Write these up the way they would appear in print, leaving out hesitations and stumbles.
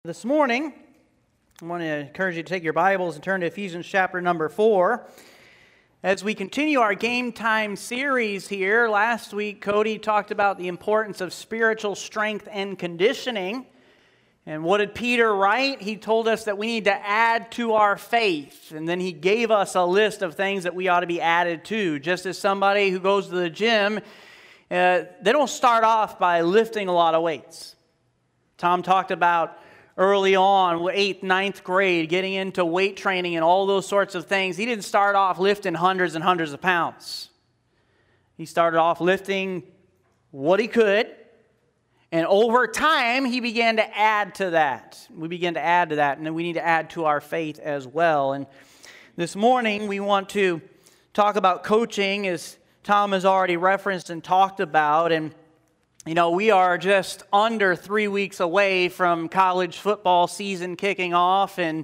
This morning, I want to encourage you to take your Bibles and turn to Ephesians chapter number 4. As we continue our Game Time series here, last week Cody talked about the importance of spiritual strength and conditioning. And what did Peter write? He told us that we need to add to our faith. And then he gave us a list of things that we ought to be added to. Just as somebody who goes to the gym, they don't start off by lifting a lot of weights. Tom talked about early on, 8th, 9th grade, getting into weight training and all those sorts of things. He didn't start off lifting hundreds and hundreds of pounds. He started off lifting what he could, and over time, he began to add to that. We began to add to that, and then we need to add to our faith as well. And this morning, we want to talk about coaching, as Tom has already referenced and talked about, and you know, we are just under 3 weeks away from college football season kicking off, and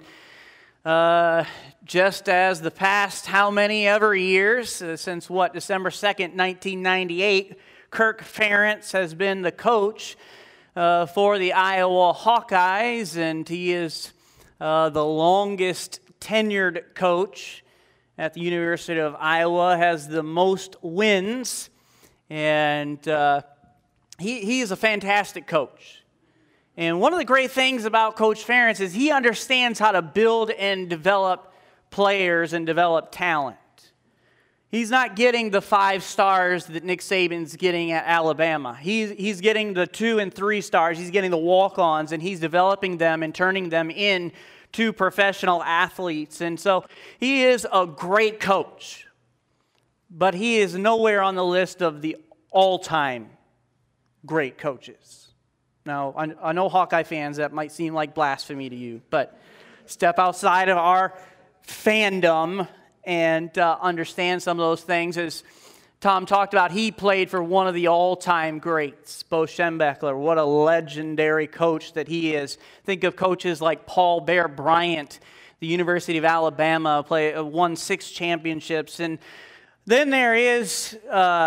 just as the past how many ever years, since December 2nd, 1998, Kirk Ferentz has been the coach for the Iowa Hawkeyes, and he is the longest tenured coach at the University of Iowa, has the most wins, and He is a fantastic coach. And one of the great things about Coach Ferentz is he understands how to build and develop players and develop talent. He's not getting the 5 stars that Nick Saban's getting at Alabama. He's getting the 2 and 3 stars. He's getting the walk-ons, and he's developing them and turning them into professional athletes. And so he is a great coach. But he is nowhere on the list of the all-time great coaches. Now, I know Hawkeye fans, that might seem like blasphemy to you, but step outside of our fandom and understand some of those things. As Tom talked about, he played for one of the all-time greats, Bo Schembechler. What a legendary coach that he is. Think of coaches like Paul Bear Bryant, the University of Alabama, won 6 championships. And then there is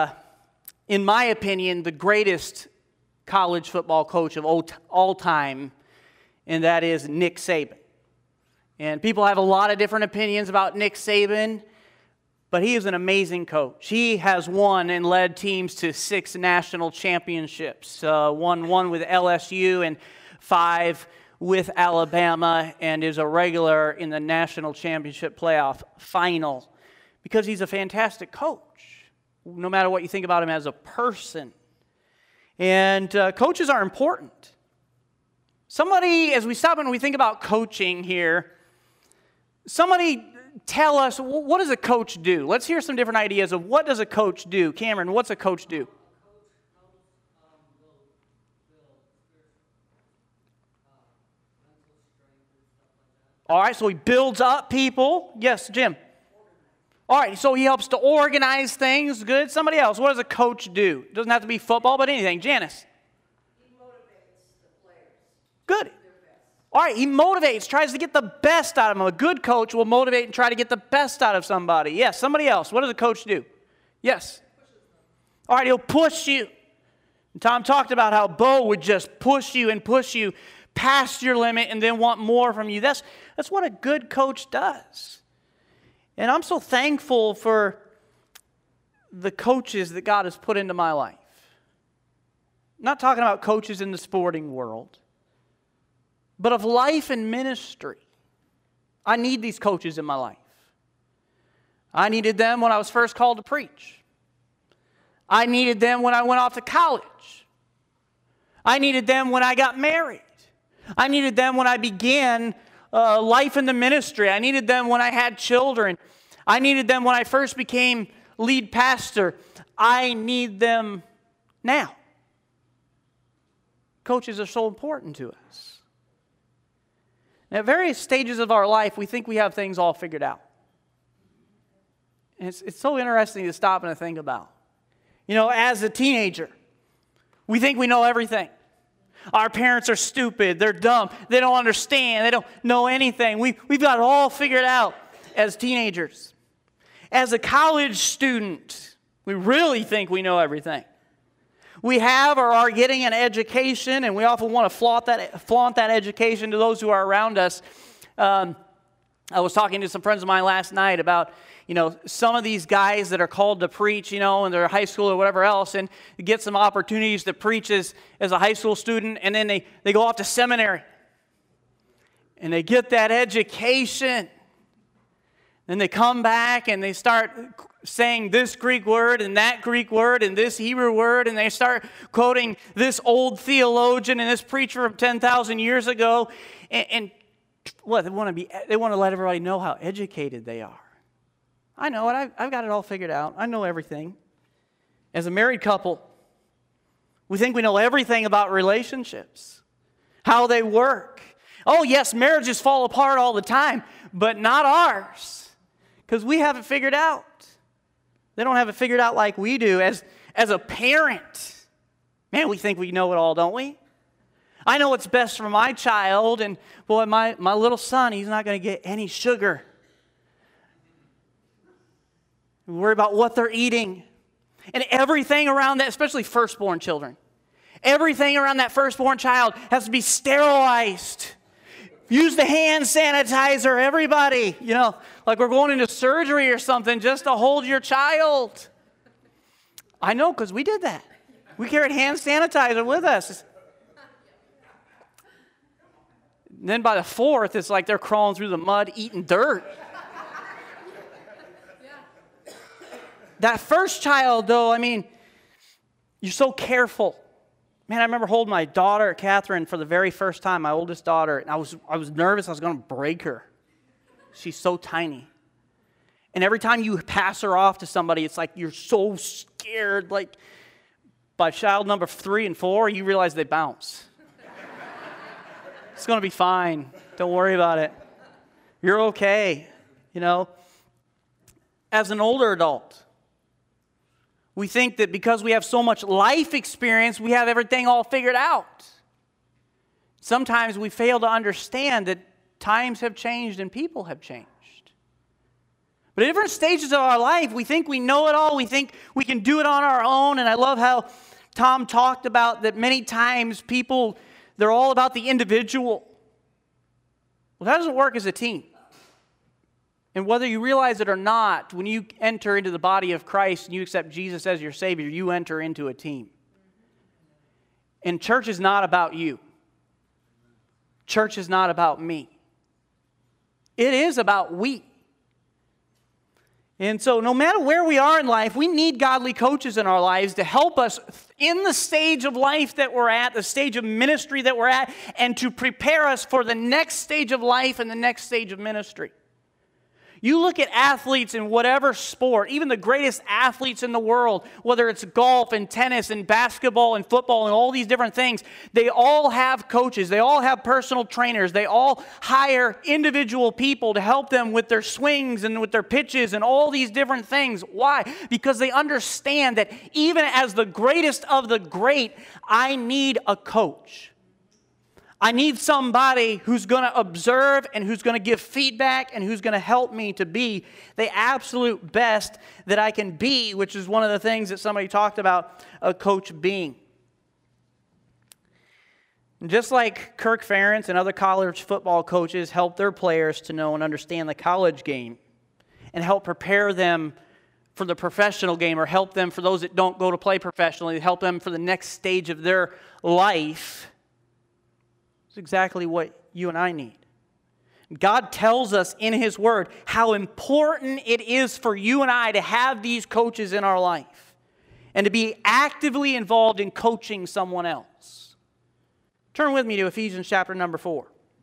in my opinion, the greatest college football coach of all time, and that is Nick Saban. And people have a lot of different opinions about Nick Saban, but he is an amazing coach. He has won and led teams to 6 national championships, won 1 with LSU and 5 with Alabama, and is a regular in the national championship playoff final because he's a fantastic coach, no matter what you think about him as a person. And coaches are important. Somebody, as we stop and we think about coaching here, somebody tell us, what does a coach do? Let's hear some different ideas of what does a coach do. Cameron, what's a coach do? All right, so he builds up people. Yes, Jim. All right, so he helps to organize things. Good. Somebody else. What does a coach do? Doesn't have to be football, but anything. Janice. He motivates the players. Good. All right, he motivates, tries to get the best out of them. A good coach will motivate and try to get the best out of somebody. Yes, somebody else. What does a coach do? Yes. All right, he'll push you. And Tom talked about how Bo would just push you past your limit and then want more from you. That's what a good coach does. And I'm so thankful for the coaches that God has put into my life. I'm not talking about coaches in the sporting world, but of life and ministry. I need these coaches in my life. I needed them when I was first called to preach. I needed them when I went off to college. I needed them when I got married. I needed them when I began life in the ministry. I needed them when I had children. I needed them when I first became lead pastor. I need them now. Coaches are so important to us. And at various stages of our life, we think we have things all figured out. And it's so interesting to stop and to think about. You know, as a teenager, we think we know everything. Our parents are stupid. They're dumb. They don't understand. They don't know anything. We've got it all figured out as teenagers. As a college student, we really think we know everything. We have or are getting an education, and we often want to flaunt that education to those who are around us. I was talking to some friends of mine last night about, some of these guys that are called to preach, in their high school or whatever else, and get some opportunities to preach as a high school student, and then they go off to seminary. And they get that education. Then they come back and they start saying this Greek word and that Greek word and this Hebrew word, and they start quoting this old theologian and this preacher from 10,000 years ago. And what they want to let everybody know how educated they are. I know it. I've got it all figured out. I know everything. As a married couple, we think we know everything about relationships, how they work. Oh, yes, marriages fall apart all the time, but not ours. Because we have it figured out. They don't have it figured out like we do. As a parent, man, we think we know it all, don't we? I know what's best for my child, and boy, my little son, he's not going to get any sugar. We worry about what they're eating. And everything around that, especially firstborn children, everything around that firstborn child has to be sterilized. Use the hand sanitizer, everybody. Like we're going into surgery or something just to hold your child. I know, because we did that. We carried hand sanitizer with us. And then by the fourth, it's like they're crawling through the mud, eating dirt. That first child, though, you're so careful. Man, I remember holding my daughter, Catherine, for the very first time, my oldest daughter, and I was nervous I was going to break her. She's so tiny. And every time you pass her off to somebody, it's like you're so scared. Like, by child number 3 and 4, you realize they bounce. It's going to be fine. Don't worry about it. You're okay, As an older adult, we think that because we have so much life experience, we have everything all figured out. Sometimes we fail to understand that times have changed and people have changed. But at different stages of our life, we think we know it all. We think we can do it on our own. And I love how Tom talked about that many times people, they're all about the individual. Well, that doesn't work as a team. And whether you realize it or not, when you enter into the body of Christ and you accept Jesus as your Savior, you enter into a team. And church is not about you. Church is not about me. It is about we. And so no matter where we are in life, we need godly coaches in our lives to help us in the stage of life that we're at, the stage of ministry that we're at, and to prepare us for the next stage of life and the next stage of ministry. You look at athletes in whatever sport, even the greatest athletes in the world, whether it's golf and tennis and basketball and football and all these different things, they all have coaches. They all have personal trainers. They all hire individual people to help them with their swings and with their pitches and all these different things. Why? Because they understand that even as the greatest of the great, I need a coach. I need somebody who's going to observe and who's going to give feedback and who's going to help me to be the absolute best that I can be, which is one of the things that somebody talked about a coach being. And just like Kirk Ferentz and other college football coaches help their players to know and understand the college game and help prepare them for the professional game, or help them for those that don't go to play professionally, help them for the next stage of their life, exactly what you and I need. God tells us in His Word how important it is for you and I to have these coaches in our life and to be actively involved in coaching someone else. Turn with me to Ephesians chapter number 4.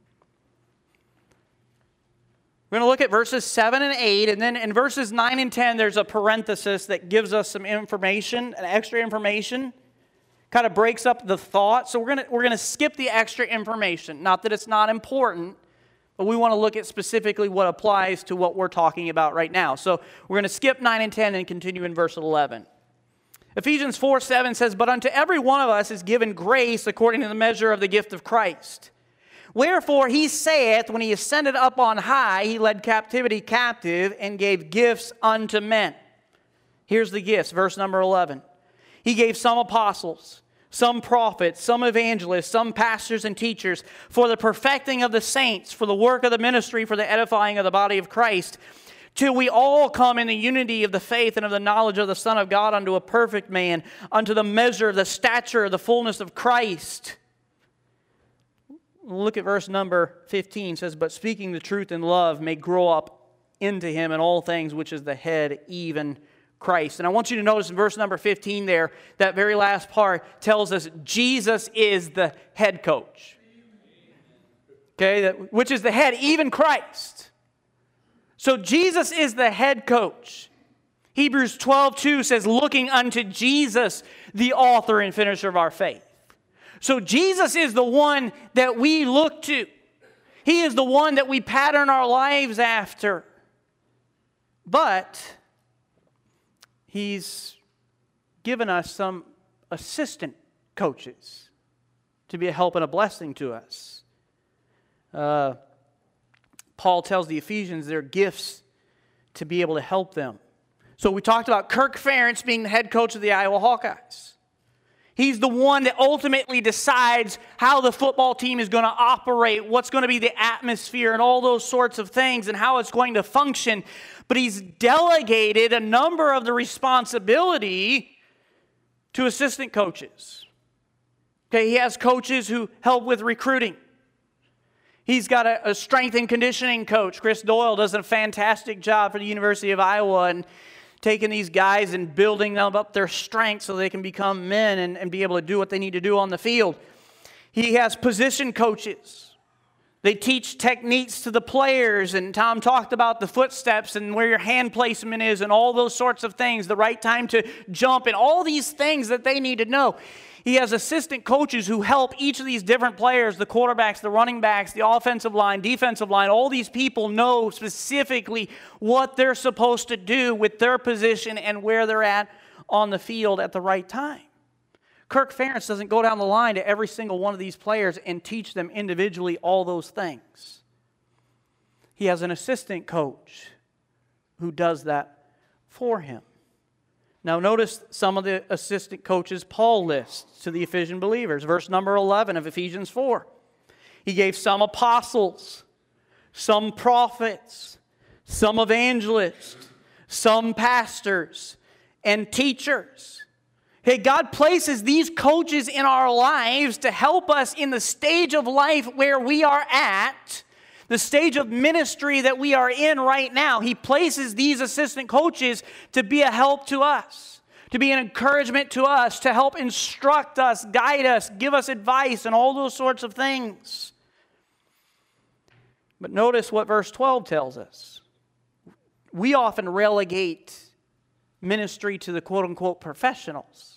We're going to look at verses 7 and 8, and then in verses 9 and 10, there's a parenthesis that gives us some information, an extra information. Kind of breaks up the thought. So we're going to skip the extra information. Not that it's not important, but we want to look at specifically what applies to what we're talking about right now. So we're going to skip 9 and 10 and continue in verse 11. Ephesians 4:7 says, "But unto every one of us is given grace according to the measure of the gift of Christ. Wherefore he saith, when he ascended up on high, he led captivity captive and gave gifts unto men." Here's the gifts, verse number 11. He gave some apostles, some prophets, some evangelists, some pastors and teachers for the perfecting of the saints, for the work of the ministry, for the edifying of the body of Christ, till we all come in the unity of the faith and of the knowledge of the Son of God unto a perfect man, unto the measure of the stature of the fullness of Christ. Look at verse number 15. It says, but speaking the truth in love may grow up into him in all things, which is the head, even Christ. And I want you to notice in verse number 15 there, that very last part tells us Jesus is the head coach. Okay, which is the head, even Christ. So Jesus is the head coach. Hebrews 12:2 says, looking unto Jesus, the author and finisher of our faith. So Jesus is the one that we look to. He is the one that we pattern our lives after. But He's given us some assistant coaches to be a help and a blessing to us. Paul tells the Ephesians they're gifts to be able to help them. So we talked about Kirk Ferentz being the head coach of the Iowa Hawkeyes. He's the one that ultimately decides how the football team is going to operate, what's going to be the atmosphere and all those sorts of things and how it's going to function. But he's delegated a number of the responsibility to assistant coaches. Okay, he has coaches who help with recruiting. He's got a strength and conditioning coach. Chris Doyle does a fantastic job for the University of Iowa and taking these guys and building them up their strength so they can become men and be able to do what they need to do on the field. He has position coaches. They teach techniques to the players, and Tom talked about the footsteps and where your hand placement is and all those sorts of things, the right time to jump and all these things that they need to know. He has assistant coaches who help each of these different players, the quarterbacks, the running backs, the offensive line, defensive line, all these people know specifically what they're supposed to do with their position and where they're at on the field at the right time. Kirk Ferentz doesn't go down the line to every single one of these players and teach them individually all those things. He has an assistant coach who does that for him. Now notice some of the assistant coaches Paul lists to the Ephesian believers. Verse number 11 of Ephesians 4. He gave some apostles, some prophets, some evangelists, some pastors, and teachers. Hey, God places these coaches in our lives to help us in the stage of life where we are at, the stage of ministry that we are in right now. He places these assistant coaches to be a help to us, to be an encouragement to us, to help instruct us, guide us, give us advice, and all those sorts of things. But notice what verse 12 tells us. We often relegate ministry to the quote-unquote professionals.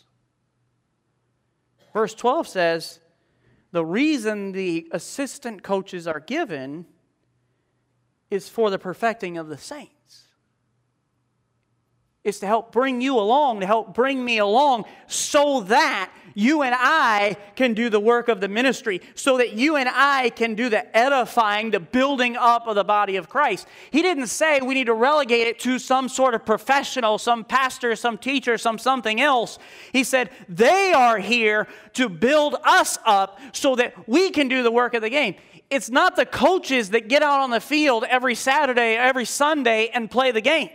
Verse 12 says, the reason the assistant coaches are given is for the perfecting of the saints. It's to help bring you along, to help bring me along, so that you and I can do the work of the ministry, so that you and I can do the edifying, the building up of the body of Christ. He didn't say we need to relegate it to some sort of professional, some pastor, some teacher, some something else. He said they are here to build us up so that we can do the work of the game. It's not the coaches that get out on the field every Saturday, every Sunday and play the game.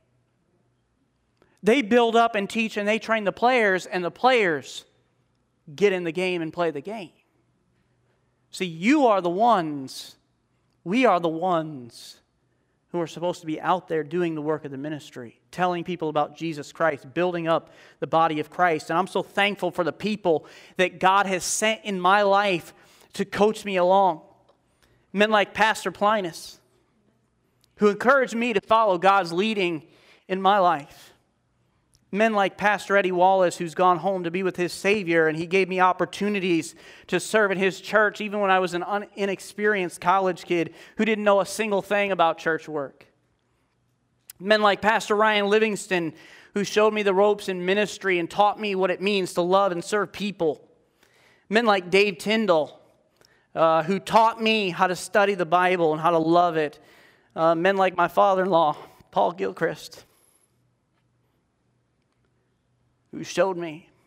They build up and teach and they train the players, and the players get in the game and play the game. See, you are the ones, we are the ones who are supposed to be out there doing the work of the ministry, telling people about Jesus Christ, building up the body of Christ. And I'm so thankful for the people that God has sent in my life to coach me along. Men like Pastor Plinus, who encouraged me to follow God's leading in my life. Men like Pastor Eddie Wallace, who's gone home to be with his Savior, and he gave me opportunities to serve in his church even when I was an inexperienced college kid who didn't know a single thing about church work. Men like Pastor Ryan Livingston, who showed me the ropes in ministry and taught me what it means to love and serve people. Men like Dave Tyndall, who taught me how to study the Bible and how to love it. Men like my father-in-law, Paul Gilchrist, who showed me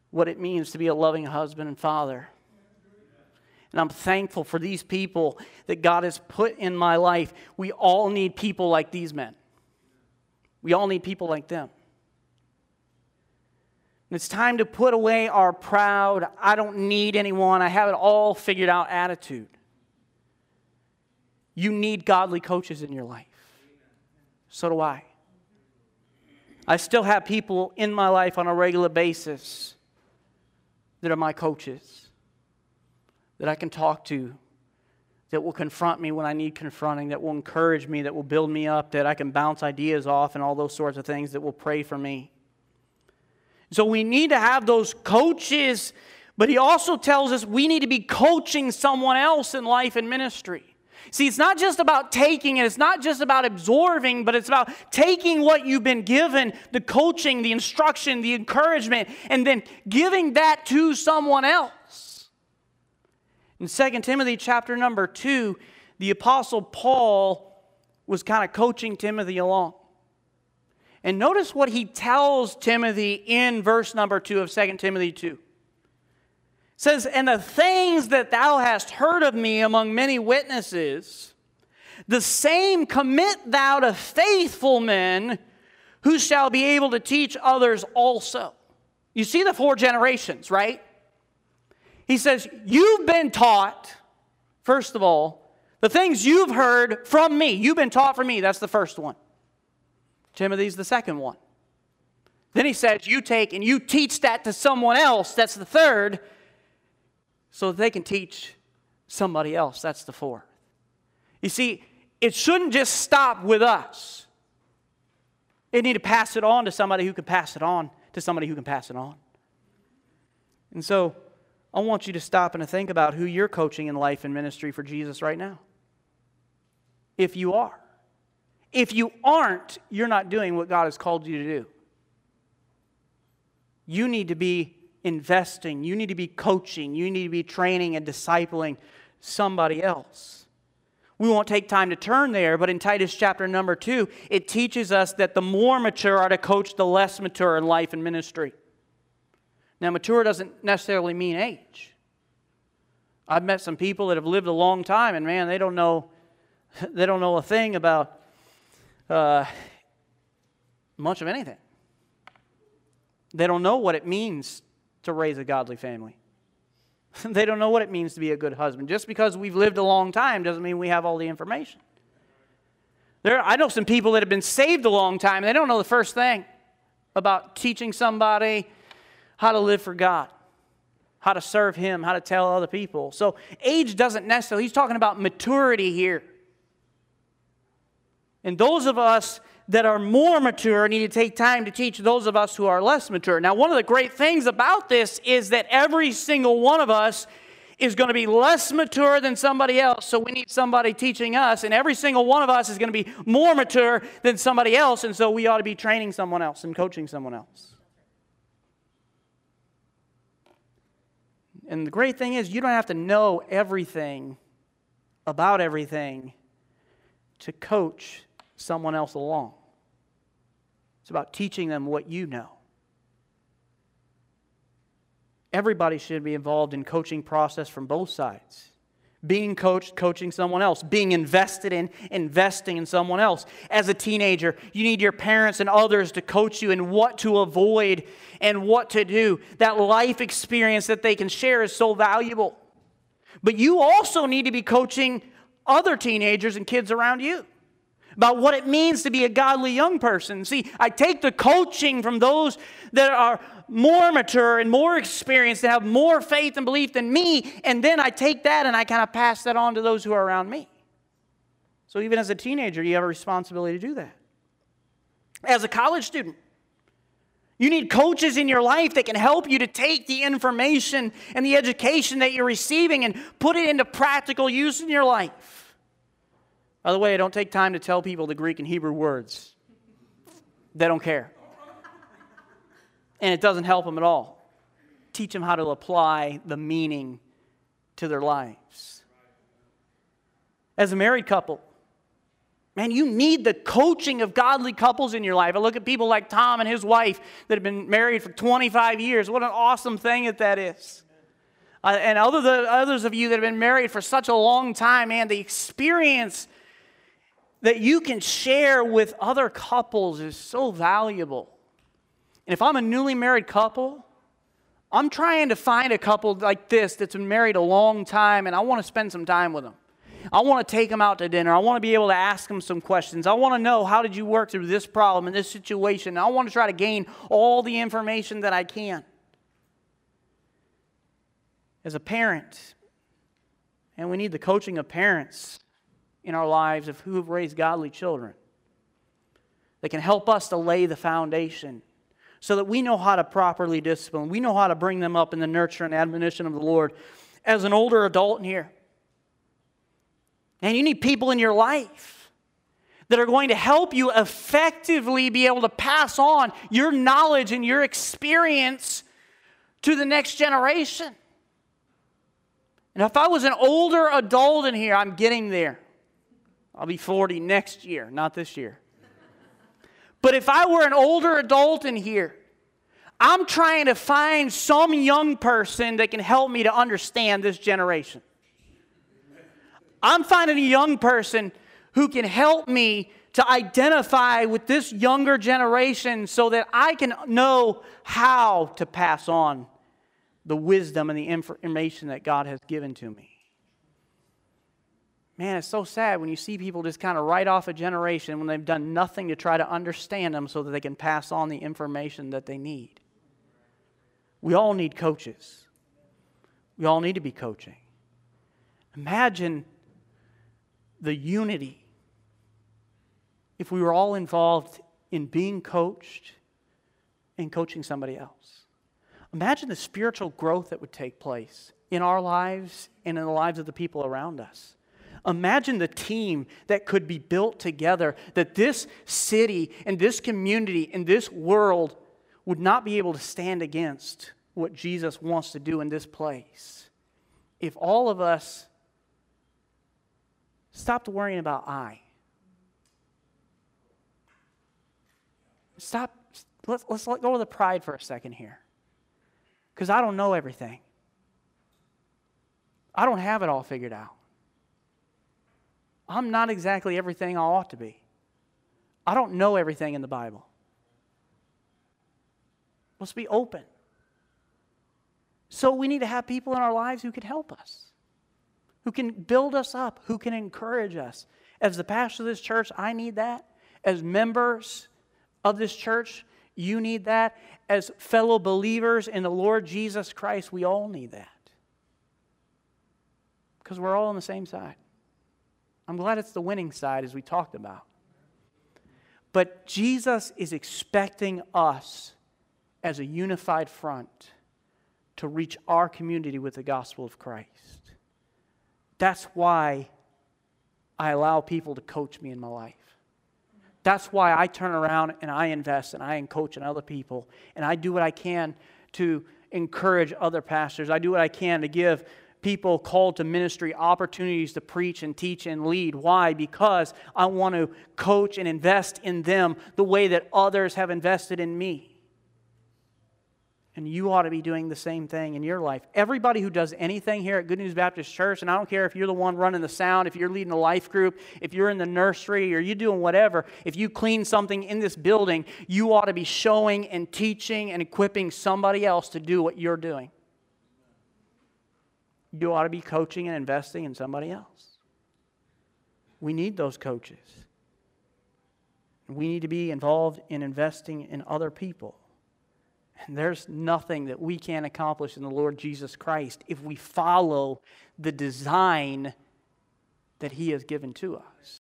what it means to be a loving husband and father. And I'm thankful for these people that God has put in my life. We all need people like these men. We all need people like them. And it's time to put away our proud, I don't need anyone, I have it all figured out attitude. You need godly coaches in your life. So do I. I still have people in my life on a regular basis that are my coaches, that I can talk to, that will confront me when I need confronting, that will encourage me, that will build me up, that I can bounce ideas off and all those sorts of things, that will pray for me. So we need to have those coaches, but he also tells us we need to be coaching someone else in life and ministry. See, it's not just about taking, and it's not just about absorbing, but it's about taking what you've been given, the coaching, the instruction, the encouragement, and then giving that to someone else. In 2 Timothy chapter number 2, the Apostle Paul was kind of coaching Timothy along. And notice what he tells Timothy in verse number 2 of 2 Timothy 2. It says, "And the things that thou hast heard of me among many witnesses, the same commit thou to faithful men who shall be able to teach others also." You see the 4 generations, right? He says, you've been taught, first of all, the things you've heard from me. You've been taught from me. That's the first one. Timothy's the second one. Then he says, you take and you teach that to someone else. That's the third. So that they can teach somebody else. That's the fourth. You see, it shouldn't just stop with us. They need to pass it on to somebody who can pass it on to somebody who can pass it on. And so I want you to stop and to think about who you're coaching in life and ministry for Jesus right now. If you are. If you aren't, you're not doing what God has called you to do. You need to be investing. You need to be coaching. You need to be training and discipling somebody else. We won't take time to turn there, but in Titus chapter number 2, it teaches us that the more mature are to coach the less mature in life and ministry. Now, mature doesn't necessarily mean age. I've met some people that have lived a long time, and man, they don't know a thing about much of anything. They don't know what it means to raise a godly family. They don't know what it means to be a good husband. Just because we've lived a long time doesn't mean we have all the information. I know some people that have been saved a long time, and they don't know the first thing about teaching somebody how to live for God, how to serve Him, how to tell other people. So age doesn't necessarily, he's talking about maturity here. And those of us that are more mature need to take time to teach those of us who are less mature. Now, one of the great things about this is that every single one of us is going to be less mature than somebody else, so we need somebody teaching us, and every single one of us is going to be more mature than somebody else, and so we ought to be training someone else and coaching someone else. And the great thing is you don't have to know everything about everything to coach someone else along. It's about teaching them what you know. Everybody should be involved in coaching process from both sides. Being coached, coaching someone else. Being invested in, investing in someone else. As a teenager, you need your parents and others to coach you in what to avoid and what to do. That life experience that they can share is so valuable. But you also need to be coaching other teenagers and kids around you about what it means to be a godly young person. See, I take the coaching from those that are more mature and more experienced, that have more faith and belief than me, and then I take that and I kind of pass that on to those who are around me. So even as a teenager, you have a responsibility to do that. As a college student, you need coaches in your life that can help you to take the information and the education that you're receiving and put it into practical use in your life. By the way, I don't take time to tell people the Greek and Hebrew words. They don't care. And it doesn't help them at all. Teach them how to apply the meaning to their lives. As a married couple, Man, you need the coaching of godly couples in your life. I look at people like Tom and his wife that have been married for 25 years. What an awesome thing that is. And others of you that have been married for such a long time, man, the experience that you can share with other couples is so valuable. And if I'm a newly married couple, I'm trying to find a couple like this that's been married a long time, and I want to spend some time with them. I want to take them out to dinner. I want to be able to ask them some questions. I want to know, how did you work through this problem and this situation? I want to try to gain all the information that I can. As a parent, and we need the coaching of parents in our lives of who have raised godly children that can help us to lay the foundation so that we know how to properly discipline. We know how to bring them up in the nurture and admonition of the Lord. As an older adult in here, and you need people in your life that are going to help you effectively be able to pass on your knowledge and your experience to the next generation. And if I was an older adult in here, I'm getting there. I'll be 40 next year, not this year. But if I were an older adult in here, I'm trying to find some young person that can help me to understand this generation. I'm finding a young person who can help me to identify with this younger generation so that I can know how to pass on the wisdom and the information that God has given to me. Man, it's so sad when you see people just kind of write off a generation when they've done nothing to try to understand them so that they can pass on the information that they need. We all need coaches. We all need to be coaching. Imagine the unity if we were all involved in being coached and coaching somebody else. Imagine the spiritual growth that would take place in our lives and in the lives of the people around us. Imagine the team that could be built together, that this city and this community and this world would not be able to stand against what Jesus wants to do in this place. If all of us stopped worrying about I. Let's let go of the pride for a second here. Because I don't know everything. I don't have it all figured out. I'm not exactly everything I ought to be. I don't know everything in the Bible. Let's be open. So we need to have people in our lives who can help us, who can build us up, who can encourage us. As the pastor of this church, I need that. As members of this church, you need that. As fellow believers in the Lord Jesus Christ, we all need that. Because we're all on the same side. I'm glad it's the winning side, as we talked about. But Jesus is expecting us as a unified front to reach our community with the gospel of Christ. That's why I allow people to coach me in my life. That's why I turn around and I invest and I coach in other people. And I do what I can to encourage other pastors. I do what I can to give people called to ministry opportunities to preach and teach and lead. Why? Because I want to coach and invest in them the way that others have invested in me. And you ought to be doing the same thing in your life. Everybody who does anything here at Good News Baptist Church, and I don't care if you're the one running the sound, if you're leading a life group, if you're in the nursery, or you're doing whatever, if you clean something in this building, you ought to be showing and teaching and equipping somebody else to do what you're doing. You ought to be coaching and investing in somebody else. We need those coaches. We need to be involved in investing in other people. And there's nothing that we can't accomplish in the Lord Jesus Christ if we follow the design that He has given to us.